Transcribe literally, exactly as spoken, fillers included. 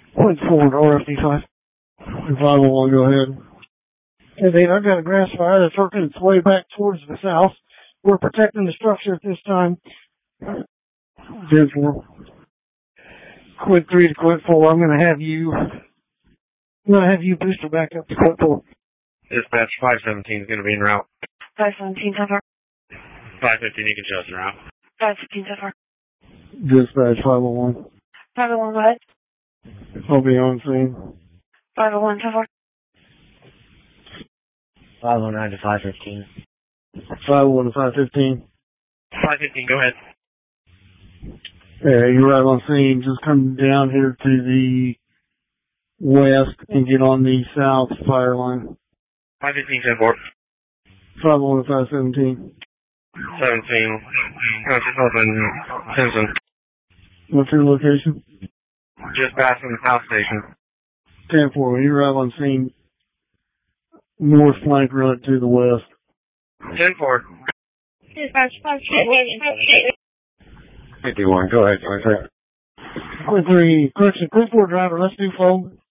Point forward, R F D five. five oh one, go ahead. And then I've got a grass fire that's working its way back towards the south. We're protecting the structure at this time. ten four. Quint three to Quint four. I'm going to have you, I'm going to have you booster back up to Quint four. Dispatch five seventeen is going to be en route. five seventeen, so far. five fifteen, you can show us en route. five fifteen, so far. Dispatch five oh one. five oh one, go ahead. I'll be on scene. five oh one, so far. five oh nine to five fifteen. five oh one to five fifteen. five fifteen, go ahead. Yeah, you're right on scene. Just come down here to the west and get on the south fire line. five fifteen, ten four. five oh one to five seventeen. seventeen. Conscious open. Simpson. What's your location? Just passing the South Station. ten four, when you arrive on scene, north flank road to the west. ten four. Dispatch five fifty-one, go ahead, twenty-three. Quint three, correction, Quint four driver, let's do foam.